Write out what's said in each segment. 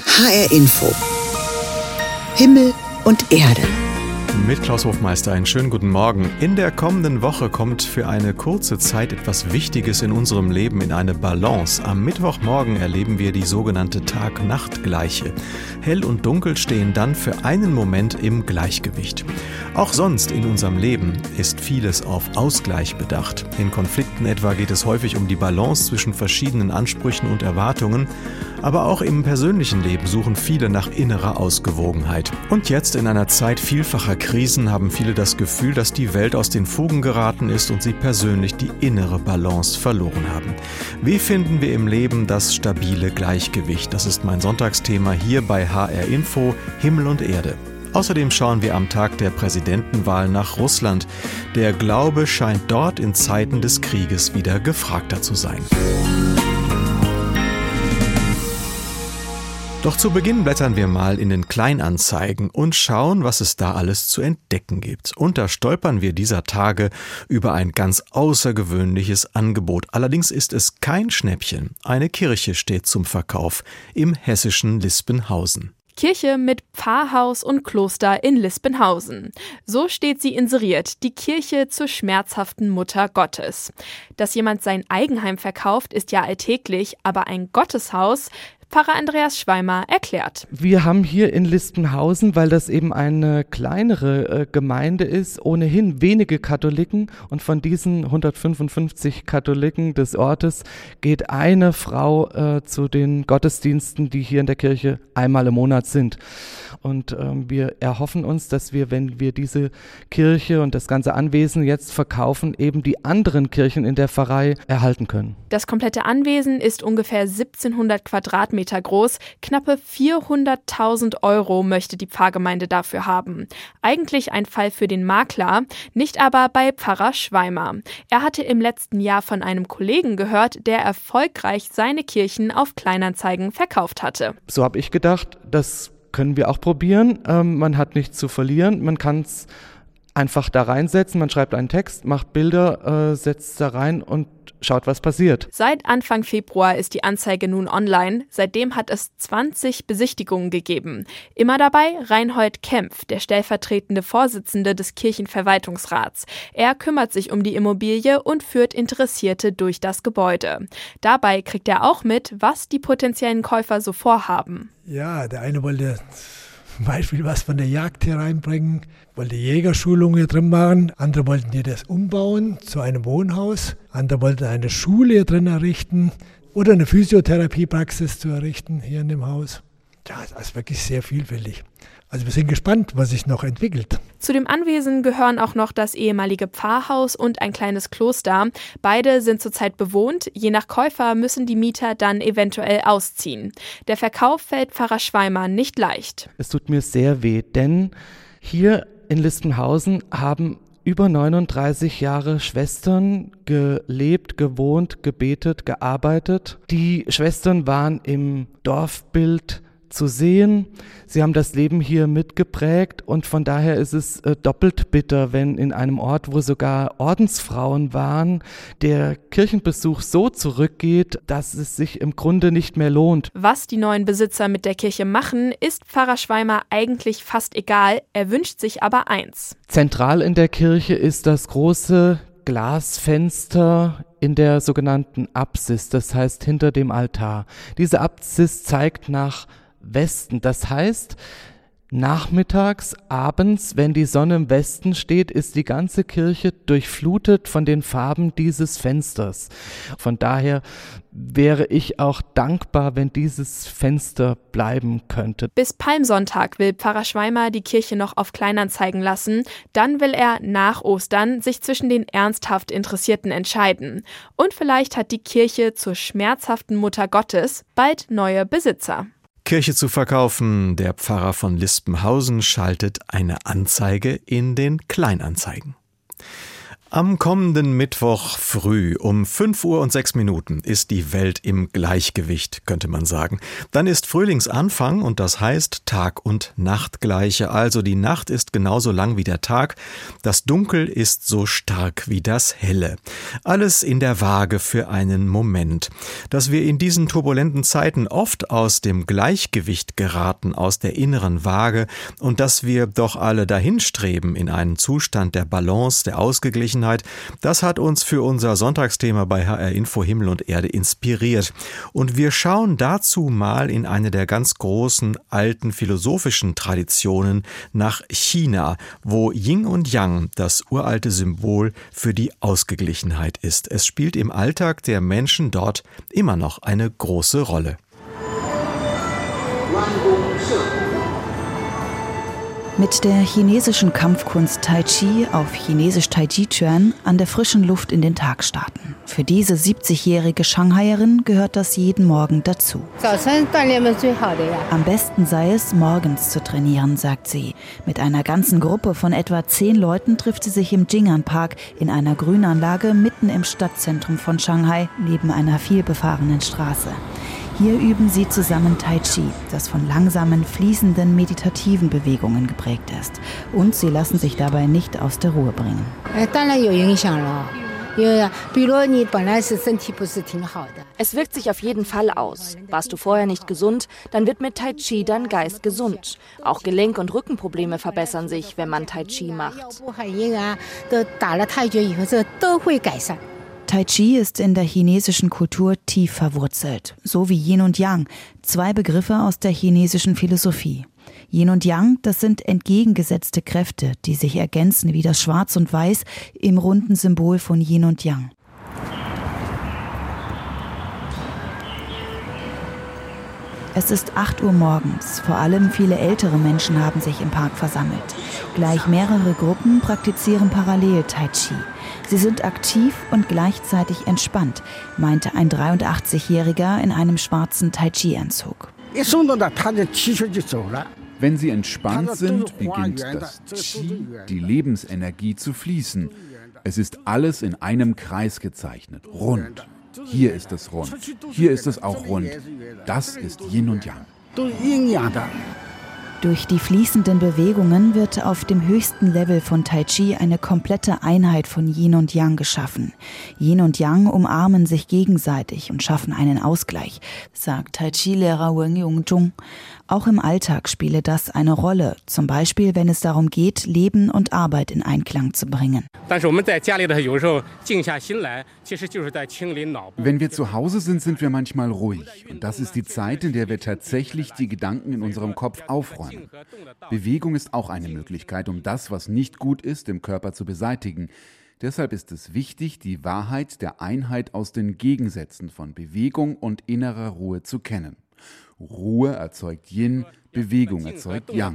HR Info. Himmel und Erde. Mit Klaus Hofmeister einen schönen guten Morgen. In der kommenden Woche kommt für eine kurze Zeit etwas Wichtiges in unserem Leben in eine Balance. Am Mittwochmorgen erleben wir die sogenannte Tag-Nacht-Gleiche. Hell und Dunkel stehen dann für einen Moment im Gleichgewicht. Auch sonst in unserem Leben ist vieles auf Ausgleich bedacht. In Konflikten etwa geht es häufig um die Balance zwischen verschiedenen Ansprüchen und Erwartungen. Aber auch im persönlichen Leben suchen viele nach innerer Ausgewogenheit. Und jetzt in einer Zeit vielfacher Krisen haben viele das Gefühl, dass die Welt aus den Fugen geraten ist und sie persönlich die innere Balance verloren haben. Wie finden wir im Leben das stabile Gleichgewicht? Das ist mein Sonntagsthema hier bei HR Info, Himmel und Erde. Außerdem schauen wir am Tag der Präsidentenwahl nach Russland. Der Glaube scheint dort in Zeiten des Krieges wieder gefragter zu sein. Doch zu Beginn blättern wir mal in den Kleinanzeigen und schauen, was es da alles zu entdecken gibt. Und da stolpern wir dieser Tage über ein ganz außergewöhnliches Angebot. Allerdings ist es kein Schnäppchen. Eine Kirche steht zum Verkauf im hessischen Lispenhausen. Kirche mit Pfarrhaus und Kloster in Lispenhausen. So steht sie inseriert, die Kirche zur schmerzhaften Mutter Gottes. Dass jemand sein Eigenheim verkauft, ist ja alltäglich, aber ein Gotteshaus? Pfarrer Andreas Schweimer erklärt. Wir haben hier in Lispenhausen, weil das eben eine kleinere Gemeinde ist, ohnehin wenige Katholiken, und von diesen 155 Katholiken des Ortes geht eine Frau zu den Gottesdiensten, die hier in der Kirche einmal im Monat sind. Und wir erhoffen uns, dass wir, wenn wir diese Kirche und das ganze Anwesen jetzt verkaufen, eben die anderen Kirchen in der Pfarrei erhalten können. Das komplette Anwesen ist ungefähr 1700 Quadratmeter groß. Knappe 400.000 € möchte die Pfarrgemeinde dafür haben. Eigentlich ein Fall für den Makler, nicht aber bei Pfarrer Schweimer. Er hatte im letzten Jahr von einem Kollegen gehört, der erfolgreich seine Kirchen auf Kleinanzeigen verkauft hatte. So habe ich gedacht, das können wir auch probieren. Man hat nichts zu verlieren. Man kann es einfach da reinsetzen. Man schreibt einen Text, macht Bilder, setzt da rein und schaut, was passiert. Seit Anfang Februar ist die Anzeige nun online. Seitdem hat es 20 Besichtigungen gegeben. Immer dabei Reinhold Kempf, der stellvertretende Vorsitzende des Kirchenverwaltungsrats. Er kümmert sich um die Immobilie und führt Interessierte durch das Gebäude. Dabei kriegt er auch mit, was die potenziellen Käufer so vorhaben. Ja, der eine wollte zum Beispiel was von der Jagd hier reinbringen, wollte Jägerschulung hier drin machen. Andere wollten hier das umbauen zu einem Wohnhaus. Andere wollten eine Schule hier drin errichten oder eine Physiotherapiepraxis zu errichten hier in dem Haus. Ja, das ist wirklich sehr vielfältig. Also wir sind gespannt, was sich noch entwickelt. Zu dem Anwesen gehören auch noch das ehemalige Pfarrhaus und ein kleines Kloster. Beide sind zurzeit bewohnt. Je nach Käufer müssen die Mieter dann eventuell ausziehen. Der Verkauf fällt Pfarrer Schweimer nicht leicht. Es tut mir sehr weh, denn hier in Lispenhausen haben über 39 Jahre Schwestern gelebt, gewohnt, gebetet, gearbeitet. Die Schwestern waren im Dorfbild zu sehen. Sie haben das Leben hier mitgeprägt und von daher ist es doppelt bitter, wenn in einem Ort, wo sogar Ordensfrauen waren, der Kirchenbesuch so zurückgeht, dass es sich im Grunde nicht mehr lohnt. Was die neuen Besitzer mit der Kirche machen, ist Pfarrer Schweimer eigentlich fast egal. Er wünscht sich aber eins. Zentral in der Kirche ist das große Glasfenster in der sogenannten Apsis, das heißt hinter dem Altar. Diese Apsis zeigt nach Westen. Das heißt, nachmittags, abends, wenn die Sonne im Westen steht, ist die ganze Kirche durchflutet von den Farben dieses Fensters. Von daher wäre ich auch dankbar, wenn dieses Fenster bleiben könnte. Bis Palmsonntag will Pfarrer Schweimer die Kirche noch auf Kleinanzeigen lassen. Dann will er nach Ostern sich zwischen den ernsthaft Interessierten entscheiden. Und vielleicht hat die Kirche zur schmerzhaften Mutter Gottes bald neue Besitzer. Kirche zu verkaufen. Der Pfarrer von Lispenhausen schaltet eine Anzeige in den Kleinanzeigen. Am kommenden Mittwoch früh um 5:06 ist die Welt im Gleichgewicht, könnte man sagen. Dann ist Frühlingsanfang und das heißt Tag- und Nachtgleiche. Also die Nacht ist genauso lang wie der Tag. Das Dunkel ist so stark wie das Helle. Alles in der Waage für einen Moment. Dass wir in diesen turbulenten Zeiten oft aus dem Gleichgewicht geraten, aus der inneren Waage und dass wir doch alle dahinstreben in einen Zustand der Balance, der Ausgeglichenheit, das hat uns für unser Sonntagsthema bei HR Info Himmel und Erde inspiriert. Und wir schauen dazu mal in eine der ganz großen alten philosophischen Traditionen nach China, wo Yin und Yang das uralte Symbol für die Ausgeglichenheit ist. Es spielt im Alltag der Menschen dort immer noch eine große Rolle. Mit der chinesischen Kampfkunst Tai Chi, auf Chinesisch Tai Chi Chuan, an der frischen Luft in den Tag starten. Für diese 70-jährige Shanghaierin gehört das jeden Morgen dazu. Am besten sei es, morgens zu trainieren, sagt sie. Mit einer ganzen Gruppe von etwa 10 Leuten trifft sie sich im Jing'an Park in einer Grünanlage mitten im Stadtzentrum von Shanghai, neben einer vielbefahrenen Straße. Hier üben sie zusammen Tai Chi, das von langsamen, fließenden, meditativen Bewegungen geprägt ist. Und sie lassen sich dabei nicht aus der Ruhe bringen. Es wirkt sich auf jeden Fall aus. Warst du vorher nicht gesund, dann wird mit Tai Chi dein Geist gesund. Auch Gelenk- und Rückenprobleme verbessern sich, wenn man Tai Chi macht. Tai Chi ist in der chinesischen Kultur tief verwurzelt, so wie Yin und Yang, 2 Begriffe aus der chinesischen Philosophie. Yin und Yang, das sind entgegengesetzte Kräfte, die sich ergänzen wie das Schwarz und Weiß im runden Symbol von Yin und Yang. Es ist 8 Uhr morgens. Vor allem viele ältere Menschen haben sich im Park versammelt. Gleich mehrere Gruppen praktizieren parallel Tai Chi. Sie sind aktiv und gleichzeitig entspannt, meinte ein 83-Jähriger in einem schwarzen Tai Chi-Anzug. Wenn sie entspannt sind, beginnt das Qi, die Lebensenergie, zu fließen. Es ist alles in einem Kreis gezeichnet, rund. Hier ist es rund, hier ist es auch rund. Das ist Yin und Yang. Durch die fließenden Bewegungen wird auf dem höchsten Level von Tai Chi eine komplette Einheit von Yin und Yang geschaffen. Yin und Yang umarmen sich gegenseitig und schaffen einen Ausgleich, sagt Tai Chi-Lehrer Wen Yongzhong. Auch im Alltag spiele das eine Rolle, zum Beispiel wenn es darum geht, Leben und Arbeit in Einklang zu bringen. Wenn wir zu Hause sind wir manchmal ruhig. Und das ist die Zeit, in der wir tatsächlich die Gedanken in unserem Kopf aufräumen. Bewegung ist auch eine Möglichkeit, um das, was nicht gut ist, im Körper zu beseitigen. Deshalb ist es wichtig, die Wahrheit der Einheit aus den Gegensätzen von Bewegung und innerer Ruhe zu kennen. Ruhe erzeugt Yin, Bewegung erzeugt Yang.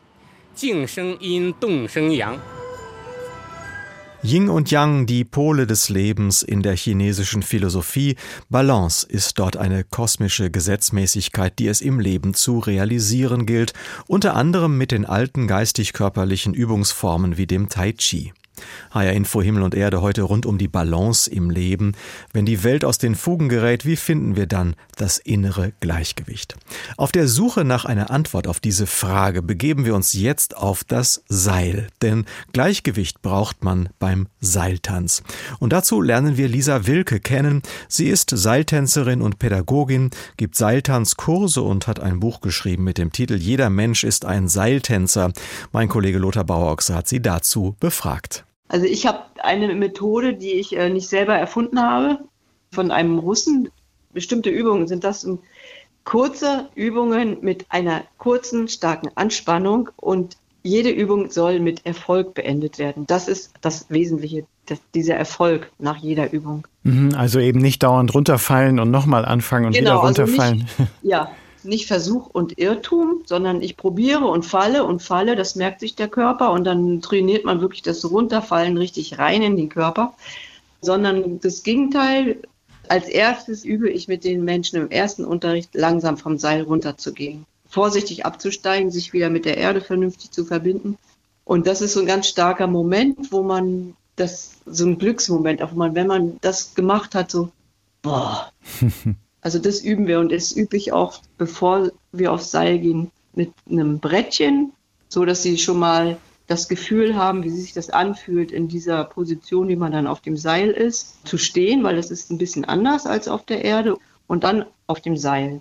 Yin und Yang, die Pole des Lebens in der chinesischen Philosophie. Balance ist dort eine kosmische Gesetzmäßigkeit, die es im Leben zu realisieren gilt, unter anderem mit den alten geistig-körperlichen Übungsformen wie dem Tai Chi. HR Info Himmel und Erde heute rund um die Balance im Leben. Wenn die Welt aus den Fugen gerät, wie finden wir dann das innere Gleichgewicht? Auf der Suche nach einer Antwort auf diese Frage begeben wir uns jetzt auf das Seil. Denn Gleichgewicht braucht man beim Seiltanz. Und dazu lernen wir Lisa Wilke kennen. Sie ist Seiltänzerin und Pädagogin, gibt Seiltanzkurse und hat ein Buch geschrieben mit dem Titel »Jeder Mensch ist ein Seiltänzer«. Mein Kollege Lothar Bauerochse hat sie dazu befragt. Also ich habe eine Methode, die ich nicht selber erfunden habe, von einem Russen. Bestimmte Übungen sind das kurze Übungen mit einer kurzen, starken Anspannung und jede Übung soll mit Erfolg beendet werden. Das ist das Wesentliche, dieser Erfolg nach jeder Übung. Also eben nicht dauernd runterfallen und nochmal anfangen und wieder runterfallen. Also nicht Versuch und Irrtum, sondern ich probiere und falle, das merkt sich der Körper und dann trainiert man wirklich das Runterfallen richtig rein in den Körper, sondern das Gegenteil. Als erstes übe ich mit den Menschen im ersten Unterricht langsam vom Seil runterzugehen, vorsichtig abzusteigen, sich wieder mit der Erde vernünftig zu verbinden. Und das ist so ein ganz starker Moment, wo man das so ein Glücksmoment, auch wenn man das gemacht hat, so, boah. Also das üben wir und das übe ich auch, bevor wir aufs Seil gehen, mit einem Brettchen, so dass sie schon mal das Gefühl haben, wie sich das anfühlt, in dieser Position, wie man dann auf dem Seil ist, zu stehen, weil das ist ein bisschen anders als auf der Erde und dann auf dem Seil.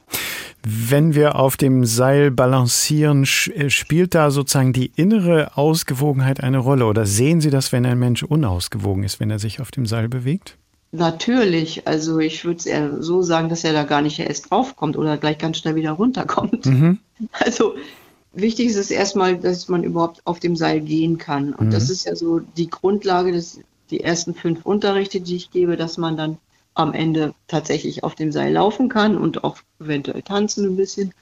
Wenn wir auf dem Seil balancieren, spielt da sozusagen die innere Ausgewogenheit eine Rolle? Oder sehen Sie das, wenn ein Mensch unausgewogen ist, wenn er sich auf dem Seil bewegt? Natürlich, also ich würde es eher so sagen, dass er da gar nicht erst draufkommt oder gleich ganz schnell wieder runterkommt. Also wichtig ist es erstmal, dass man überhaupt auf dem Seil gehen kann. Und das ist ja so die Grundlage, die ersten 5 Unterrichte, die ich gebe, dass man dann am Ende tatsächlich auf dem Seil laufen kann und auch eventuell tanzen ein bisschen.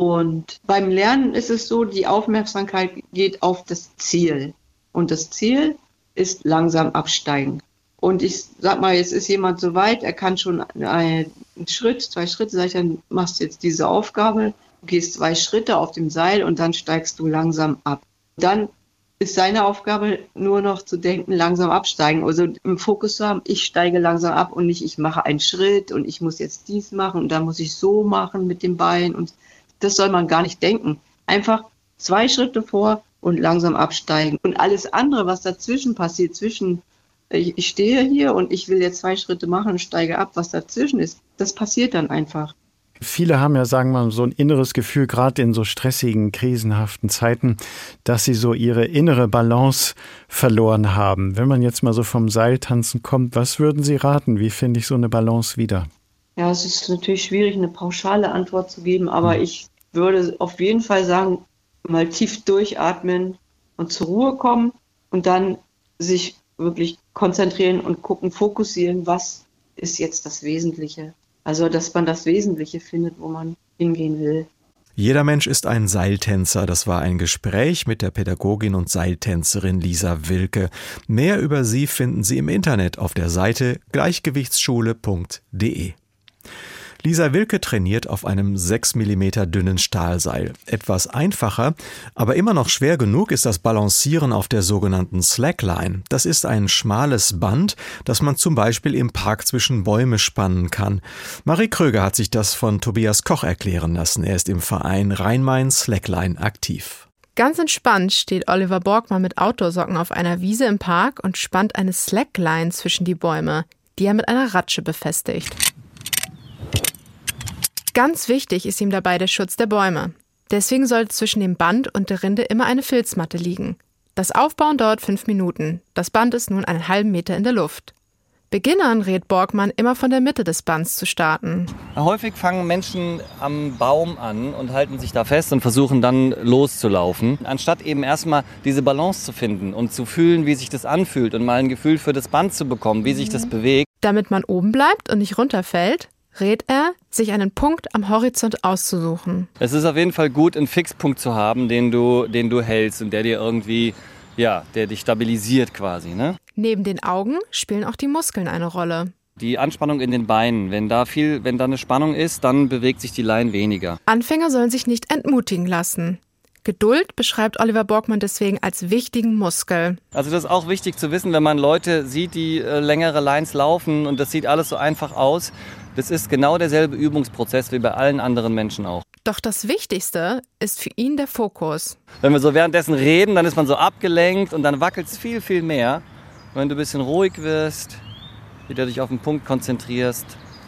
Und beim Lernen ist es so, die Aufmerksamkeit geht auf das Ziel. Und das Ziel ist langsam absteigen. Und ich sag mal, jetzt ist jemand so weit, er kann schon einen Schritt, 2 Schritte, sag ich, dann machst du jetzt diese Aufgabe, du gehst 2 Schritte auf dem Seil und dann steigst du langsam ab. Dann ist seine Aufgabe nur noch zu denken, langsam absteigen. Also im Fokus zu haben, ich steige langsam ab und nicht, ich mache einen Schritt und ich muss jetzt dies machen und dann muss ich so machen mit dem Bein. Und das soll man gar nicht denken. Einfach 2 Schritte vor und langsam absteigen. Und alles andere, was dazwischen passiert, ich stehe hier und ich will jetzt 2 Schritte machen und steige ab, was dazwischen ist, das passiert dann einfach. Viele haben ja, sagen wir mal, so ein inneres Gefühl, gerade in so stressigen, krisenhaften Zeiten, dass sie so ihre innere Balance verloren haben. Wenn man jetzt mal so vom Seiltanzen kommt, was würden Sie raten? Wie finde ich so eine Balance wieder? Ja, es ist natürlich schwierig, eine pauschale Antwort zu geben, aber ich würde auf jeden Fall sagen, mal tief durchatmen und zur Ruhe kommen und dann sich wirklich konzentrieren und gucken, fokussieren, was ist jetzt das Wesentliche. Also, dass man das Wesentliche findet, wo man hingehen will. Jeder Mensch ist ein Seiltänzer. Das war ein Gespräch mit der Pädagogin und Seiltänzerin Lisa Wilke. Mehr über sie finden Sie im Internet auf der Seite gleichgewichtsschule.de. Lisa Wilke trainiert auf einem 6 mm dünnen Stahlseil. Etwas einfacher, aber immer noch schwer genug ist das Balancieren auf der sogenannten Slackline. Das ist ein schmales Band, das man zum Beispiel im Park zwischen Bäume spannen kann. Marie Kröger hat sich das von Tobias Koch erklären lassen. Er ist im Verein Rhein-Main Slackline aktiv. Ganz entspannt steht Oliver Borgmann mit Outdoor-Socken auf einer Wiese im Park und spannt eine Slackline zwischen die Bäume, die er mit einer Ratsche befestigt. Ganz wichtig ist ihm dabei der Schutz der Bäume. Deswegen soll zwischen dem Band und der Rinde immer eine Filzmatte liegen. Das Aufbauen dauert 5 Minuten. Das Band ist nun einen halben Meter in der Luft. Beginnern rät Borgmann, immer von der Mitte des Bands zu starten. Häufig fangen Menschen am Baum an und halten sich da fest und versuchen dann loszulaufen. Anstatt eben erstmal diese Balance zu finden und zu fühlen, wie sich das anfühlt und mal ein Gefühl für das Band zu bekommen, wie sich das bewegt. Damit man oben bleibt und nicht runterfällt, rät er, sich einen Punkt am Horizont auszusuchen. Es ist auf jeden Fall gut, einen Fixpunkt zu haben, den du hältst und der dir irgendwie, der dich stabilisiert quasi, ne? Neben den Augen spielen auch die Muskeln eine Rolle. Die Anspannung in den Beinen, wenn da eine Spannung ist, dann bewegt sich die Line weniger. Anfänger sollen sich nicht entmutigen lassen. Geduld beschreibt Oliver Borgmann deswegen als wichtigen Muskel. Also das ist auch wichtig zu wissen, wenn man Leute sieht, die längere Lines laufen und das sieht alles so einfach aus. Das ist genau derselbe Übungsprozess wie bei allen anderen Menschen auch. Doch das Wichtigste ist für ihn der Fokus. Wenn wir so währenddessen reden, dann ist man so abgelenkt und dann wackelt es viel, viel mehr. Wenn du ein bisschen ruhig wirst, wieder dich auf den Punkt konzentrierst,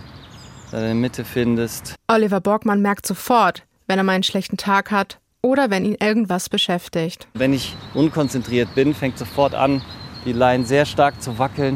deine Mitte findest. Oliver Borgmann merkt sofort, wenn er mal einen schlechten Tag hat oder wenn ihn irgendwas beschäftigt. Wenn ich unkonzentriert bin, fängt sofort an, die Line sehr stark zu wackeln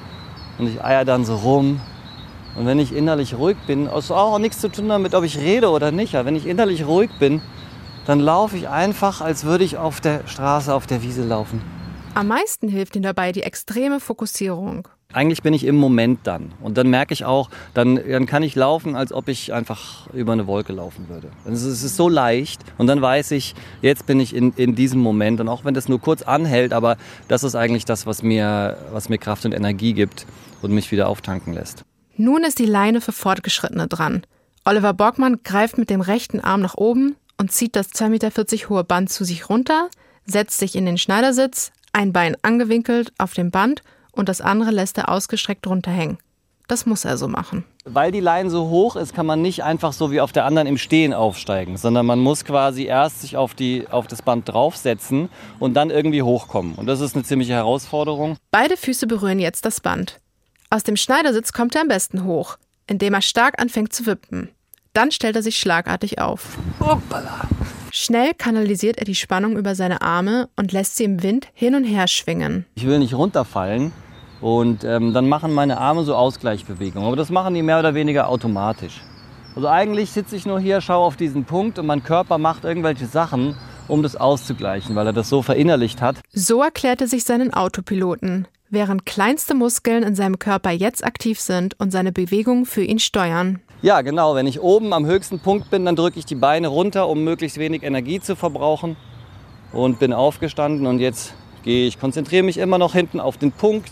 und ich eier dann so rum. Und wenn ich innerlich ruhig bin, das hat auch nichts zu tun damit, ob ich rede oder nicht, aber wenn ich innerlich ruhig bin, dann laufe ich einfach, als würde ich auf der Straße, auf der Wiese laufen. Am meisten hilft ihm dabei die extreme Fokussierung. Eigentlich bin ich im Moment dann. Und dann merke ich auch, dann kann ich laufen, als ob ich einfach über eine Wolke laufen würde. Also es ist so leicht und dann weiß ich, jetzt bin ich in diesem Moment. Und auch wenn das nur kurz anhält, aber das ist eigentlich das, was mir Kraft und Energie gibt und mich wieder auftanken lässt. Nun ist die Leine für Fortgeschrittene dran. Oliver Borgmann greift mit dem rechten Arm nach oben und zieht das 2,40 Meter hohe Band zu sich runter, setzt sich in den Schneidersitz, ein Bein angewinkelt auf dem Band und das andere lässt er ausgestreckt runterhängen. Das muss er so machen. Weil die Leine so hoch ist, kann man nicht einfach so wie auf der anderen im Stehen aufsteigen, sondern man muss quasi erst sich auf das Band draufsetzen und dann irgendwie hochkommen. Und das ist eine ziemliche Herausforderung. Beide Füße berühren jetzt das Band. Aus dem Schneidersitz kommt er am besten hoch, indem er stark anfängt zu wippen. Dann stellt er sich schlagartig auf. Hoppala. Schnell kanalisiert er die Spannung über seine Arme und lässt sie im Wind hin und her schwingen. Ich will nicht runterfallen. Und dann machen meine Arme so Ausgleichbewegungen. Aber das machen die mehr oder weniger automatisch. Also eigentlich sitze ich nur hier, schaue auf diesen Punkt und mein Körper macht irgendwelche Sachen, um das auszugleichen, weil er das so verinnerlicht hat. So erklärt er sich seinen Autopiloten, während kleinste Muskeln in seinem Körper jetzt aktiv sind und seine Bewegungen für ihn steuern. Ja, genau. Wenn ich oben am höchsten Punkt bin, dann drücke ich die Beine runter, um möglichst wenig Energie zu verbrauchen. Und bin aufgestanden und jetzt gehe ich, konzentriere mich immer noch hinten auf den Punkt.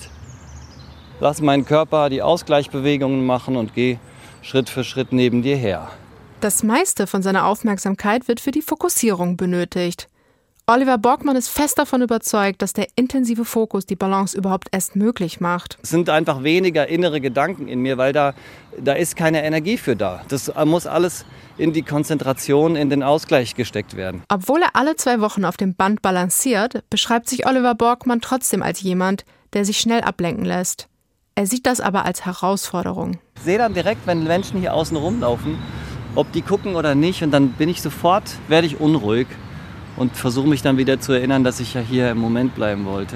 Lass meinen Körper die Ausgleichsbewegungen machen und gehe Schritt für Schritt neben dir her. Das meiste von seiner Aufmerksamkeit wird für die Fokussierung benötigt. Oliver Borgmann ist fest davon überzeugt, dass der intensive Fokus die Balance überhaupt erst möglich macht. Es sind einfach weniger innere Gedanken in mir, weil da ist keine Energie für da. Das muss alles in die Konzentration, in den Ausgleich gesteckt werden. Obwohl er alle 2 Wochen auf dem Band balanciert, beschreibt sich Oliver Borgmann trotzdem als jemand, der sich schnell ablenken lässt. Er sieht das aber als Herausforderung. Ich sehe dann direkt, wenn Menschen hier außen rumlaufen, ob die gucken oder nicht. Und dann werde ich unruhig und versuche mich dann wieder zu erinnern, dass ich ja hier im Moment bleiben wollte.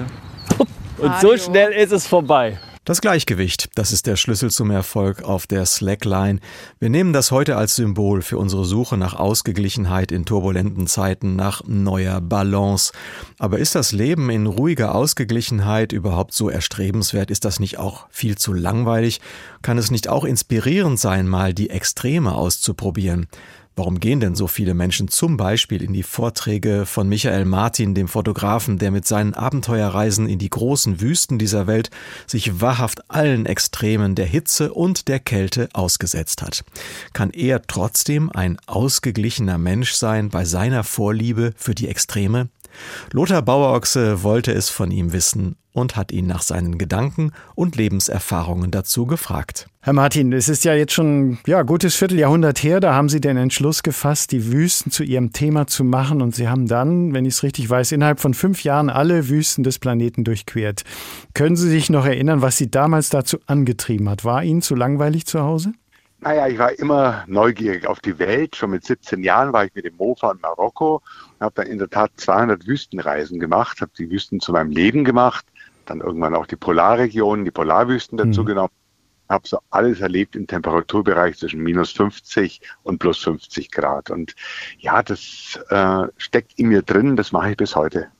Und so schnell ist es vorbei. Das Gleichgewicht, das ist der Schlüssel zum Erfolg auf der Slackline. Wir nehmen das heute als Symbol für unsere Suche nach Ausgeglichenheit in turbulenten Zeiten, nach neuer Balance. Aber ist das Leben in ruhiger Ausgeglichenheit überhaupt so erstrebenswert? Ist das nicht auch viel zu langweilig? Kann es nicht auch inspirierend sein, mal die Extreme auszuprobieren? Warum gehen denn so viele Menschen zum Beispiel in die Vorträge von Michael Martin, dem Fotografen, der mit seinen Abenteuerreisen in die großen Wüsten dieser Welt sich wahrhaft allen Extremen der Hitze und der Kälte ausgesetzt hat? Kann er trotzdem ein ausgeglichener Mensch sein bei seiner Vorliebe für die Extreme? Lothar Bauerochse wollte es von ihm wissen und hat ihn nach seinen Gedanken und Lebenserfahrungen dazu gefragt. Herr Martin, es ist ja jetzt schon gutes Vierteljahrhundert her, da haben Sie den Entschluss gefasst, die Wüsten zu Ihrem Thema zu machen und Sie haben dann, wenn ich es richtig weiß, innerhalb von 5 Jahren alle Wüsten des Planeten durchquert. Können Sie sich noch erinnern, was Sie damals dazu angetrieben hat? War Ihnen zu langweilig zu Hause? Naja, ich war immer neugierig auf die Welt. Schon mit 17 Jahren war ich mit dem Mofa in Marokko und habe dann in der Tat 200 Wüstenreisen gemacht, habe die Wüsten zu meinem Leben gemacht, dann irgendwann auch die Polarregionen, die Polarwüsten dazu genommen, habe so alles erlebt im Temperaturbereich zwischen minus 50 und plus 50 Grad. Und ja, das steckt in mir drin, das mache ich bis heute.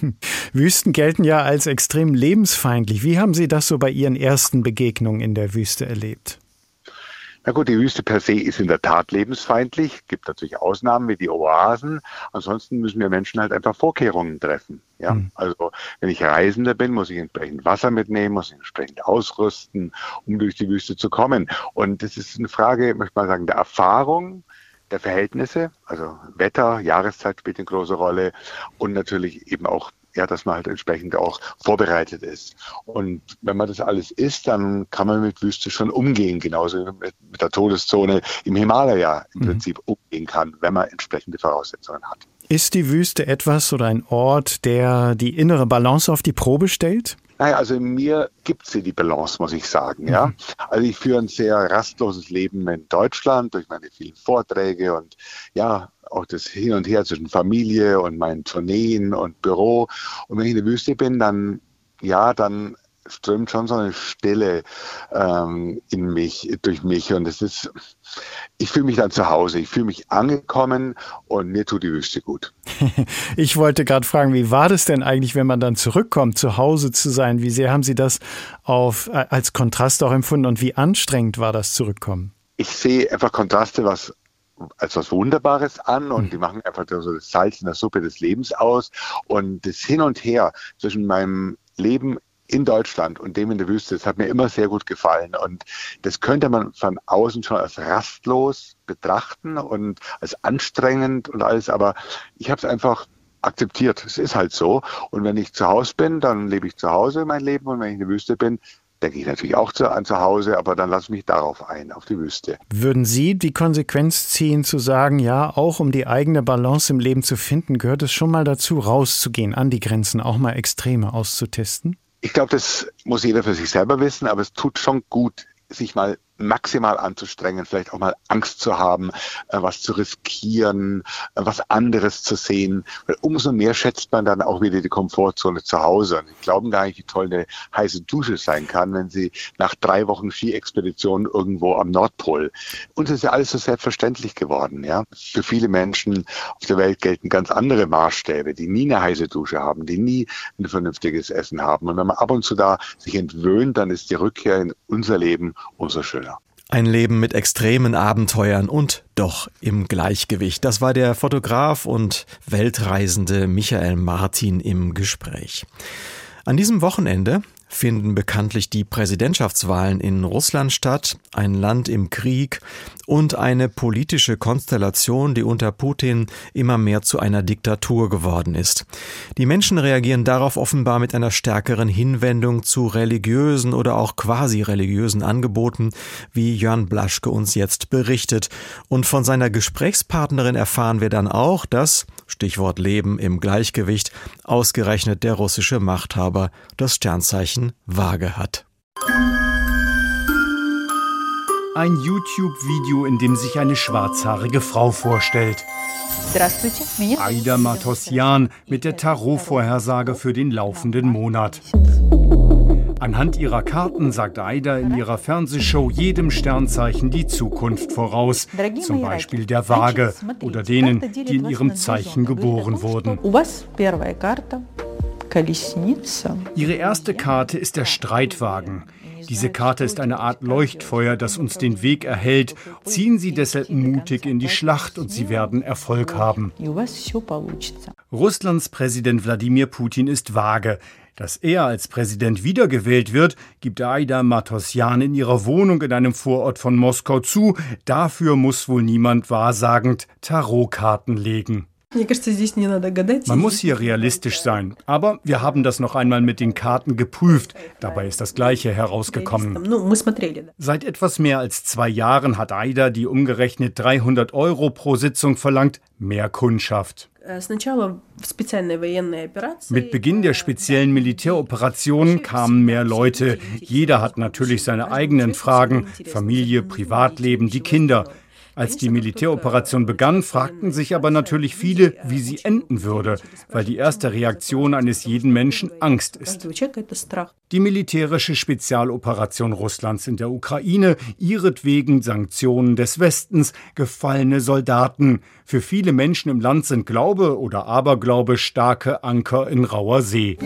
Wüsten gelten ja als extrem lebensfeindlich. Wie haben Sie das so bei Ihren ersten Begegnungen in der Wüste erlebt? Na gut, die Wüste per se ist in der Tat lebensfeindlich. Es gibt natürlich Ausnahmen wie die Oasen. Ansonsten müssen wir Menschen halt einfach Vorkehrungen treffen. Ja, also wenn ich Reisender bin, muss ich entsprechend Wasser mitnehmen, muss ich entsprechend ausrüsten, um durch die Wüste zu kommen. Und das ist eine Frage, möchte man sagen, der Erfahrung, der Verhältnisse. Also Wetter, Jahreszeit spielt eine große Rolle und natürlich eben auch dass man halt entsprechend auch vorbereitet ist. Und wenn man das alles ist, dann kann man mit Wüste schon umgehen, genauso wie mit der Todeszone im Himalaya im Prinzip umgehen kann, wenn man entsprechende Voraussetzungen hat. Ist die Wüste etwas oder ein Ort, der die innere Balance auf die Probe stellt? Naja, also in mir gibt sie die Balance, muss ich sagen. Ja, also ich führe ein sehr rastloses Leben in Deutschland durch meine vielen Vorträge und auch das Hin und Her zwischen Familie und meinen Tourneen und Büro. Und wenn ich in der Wüste bin, dann strömt schon so eine Stille durch mich. Und ich fühle mich dann zu Hause, ich fühle mich angekommen und mir tut die Wüste gut. Ich wollte gerade fragen, wie war das denn eigentlich, wenn man dann zurückkommt, zu Hause zu sein? Wie sehr haben Sie das als Kontrast auch empfunden und wie anstrengend war das Zurückkommen? Ich sehe einfach Kontraste als was Wunderbares an und die machen einfach so das Salz in der Suppe des Lebens aus. Und das Hin und Her zwischen meinem Leben in Deutschland und dem in der Wüste, das hat mir immer sehr gut gefallen. Und das könnte man von außen schon als rastlos betrachten und als anstrengend und alles. Aber ich habe es einfach akzeptiert. Es ist halt so. Und wenn ich zu Hause bin, dann lebe ich zu Hause mein Leben. Und wenn ich in der Wüste bin, denke ich natürlich auch zu Hause, aber dann lasse ich mich darauf ein, auf die Wüste. Würden Sie die Konsequenz ziehen, zu sagen, ja, auch um die eigene Balance im Leben zu finden, gehört es schon mal dazu, rauszugehen, an die Grenzen, auch mal Extreme auszutesten? Ich glaube, das muss jeder für sich selber wissen, aber es tut schon gut, sich mal maximal anzustrengen, vielleicht auch mal Angst zu haben, was zu riskieren, was anderes zu sehen. Weil umso mehr schätzt man dann auch wieder die Komfortzone zu Hause. Und Sie glauben gar nicht, wie toll eine heiße Dusche sein kann, wenn Sie nach 3 Wochen Skiexpedition irgendwo am Nordpol. Uns ist ja alles so selbstverständlich geworden. Ja? Für viele Menschen auf der Welt gelten ganz andere Maßstäbe, die nie eine heiße Dusche haben, die nie ein vernünftiges Essen haben. Und wenn man ab und zu da sich entwöhnt, dann ist die Rückkehr in unser Leben umso schöner. Ein Leben mit extremen Abenteuern und doch im Gleichgewicht. Das war der Fotograf und Weltreisende Michael Martin im Gespräch. An diesem Wochenende finden bekanntlich die Präsidentschaftswahlen in Russland statt, ein Land im Krieg und eine politische Konstellation, die unter Putin immer mehr zu einer Diktatur geworden ist. Die Menschen reagieren darauf offenbar mit einer stärkeren Hinwendung zu religiösen oder auch quasi-religiösen Angeboten, wie Jörn Blaschke uns jetzt berichtet. Und von seiner Gesprächspartnerin erfahren wir dann auch, dass, Stichwort Leben im Gleichgewicht, ausgerechnet der russische Machthaber das Sternzeichen Waage hat. Ein YouTube-Video, in dem sich eine schwarzhaarige Frau vorstellt. Aida Matossian mit der Tarot-Vorhersage für den laufenden Monat. Anhand ihrer Karten sagt Aida in ihrer Fernsehshow jedem Sternzeichen die Zukunft voraus. Zum Beispiel der Waage oder denen, die in ihrem Zeichen geboren wurden. Ihre erste Karte ist der Streitwagen. Diese Karte ist eine Art Leuchtfeuer, das uns den Weg erhellt. Ziehen Sie deshalb mutig in die Schlacht und Sie werden Erfolg haben. Russlands Präsident Wladimir Putin ist Waage. Dass er als Präsident wiedergewählt wird, gibt Aida Matossian in ihrer Wohnung in einem Vorort von Moskau zu. Dafür muss wohl niemand wahrsagend Tarotkarten legen. Man muss hier realistisch sein. Aber wir haben das noch einmal mit den Karten geprüft. Dabei ist das Gleiche herausgekommen. Seit etwas mehr als 2 Jahren hat Aida, die umgerechnet 300 € pro Sitzung verlangt, mehr Kundschaft. Mit Beginn der speziellen Militäroperationen kamen mehr Leute. Jeder hat natürlich seine eigenen Fragen: Familie, Privatleben, die Kinder. Als die Militäroperation begann, fragten sich aber natürlich viele, wie sie enden würde, weil die erste Reaktion eines jeden Menschen Angst ist. Die militärische Spezialoperation Russlands in der Ukraine, ihretwegen Sanktionen des Westens, gefallene Soldaten. Für viele Menschen im Land sind Glaube oder Aberglaube starke Anker in rauer See.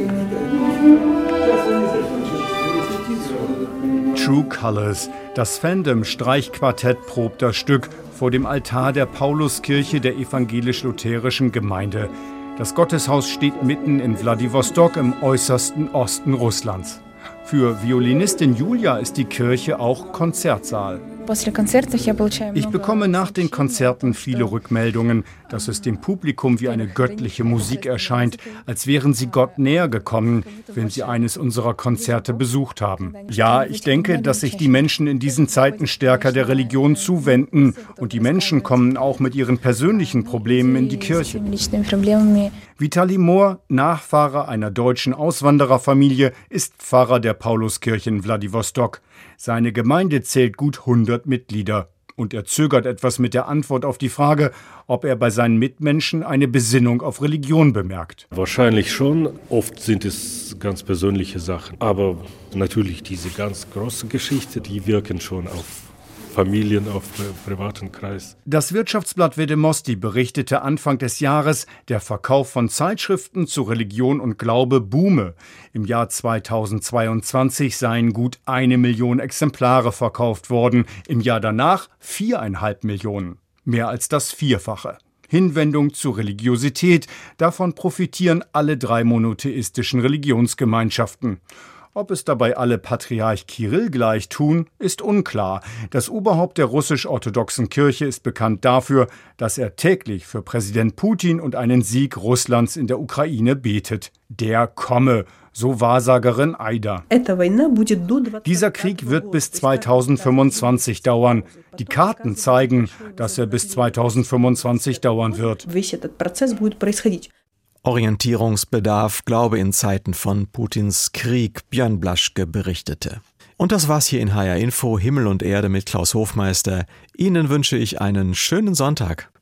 True Colors, das Fandom-Streichquartett probt das Stück vor dem Altar der Pauluskirche der evangelisch-lutherischen Gemeinde. Das Gotteshaus steht mitten in Wladiwostok im äußersten Osten Russlands. Für Violinistin Julia ist die Kirche auch Konzertsaal. Ich bekomme nach den Konzerten viele Rückmeldungen, dass es dem Publikum wie eine göttliche Musik erscheint, als wären sie Gott näher gekommen, wenn sie eines unserer Konzerte besucht haben. Ja, ich denke, dass sich die Menschen in diesen Zeiten stärker der Religion zuwenden und die Menschen kommen auch mit ihren persönlichen Problemen in die Kirche. Vitali Mohr, Nachfahre einer deutschen Auswandererfamilie, ist Pfarrer der Pauluskirche in Wladiwostok. Seine Gemeinde zählt gut 100 Mitglieder. Und er zögert etwas mit der Antwort auf die Frage, ob er bei seinen Mitmenschen eine Besinnung auf Religion bemerkt. Wahrscheinlich schon. Oft sind es ganz persönliche Sachen. Aber natürlich diese ganz große Geschichte, die wirken schon auf Familien, auf privaten Kreis. Das Wirtschaftsblatt Vedemosti berichtete Anfang des Jahres, der Verkauf von Zeitschriften zu Religion und Glaube boome. Im Jahr 2022 seien gut 1 Million Exemplare verkauft worden, im Jahr danach 4,5 Millionen. Mehr als das Vierfache. Hinwendung zur Religiosität, davon profitieren alle 3 monotheistischen Religionsgemeinschaften. Ob es dabei alle Patriarch Kirill gleich tun, ist unklar. Das Oberhaupt der russisch-orthodoxen Kirche ist bekannt dafür, dass er täglich für Präsident Putin und einen Sieg Russlands in der Ukraine betet. Der komme, so Wahrsagerin Aida. Dieser Krieg wird bis 2025 dauern. Die Karten zeigen, dass er bis 2025 dauern wird. Orientierungsbedarf, Glaube in Zeiten von Putins Krieg, Björn Blaschke berichtete. Und das war's hier in HR Info, Himmel und Erde mit Klaus Hofmeister. Ihnen wünsche ich einen schönen Sonntag.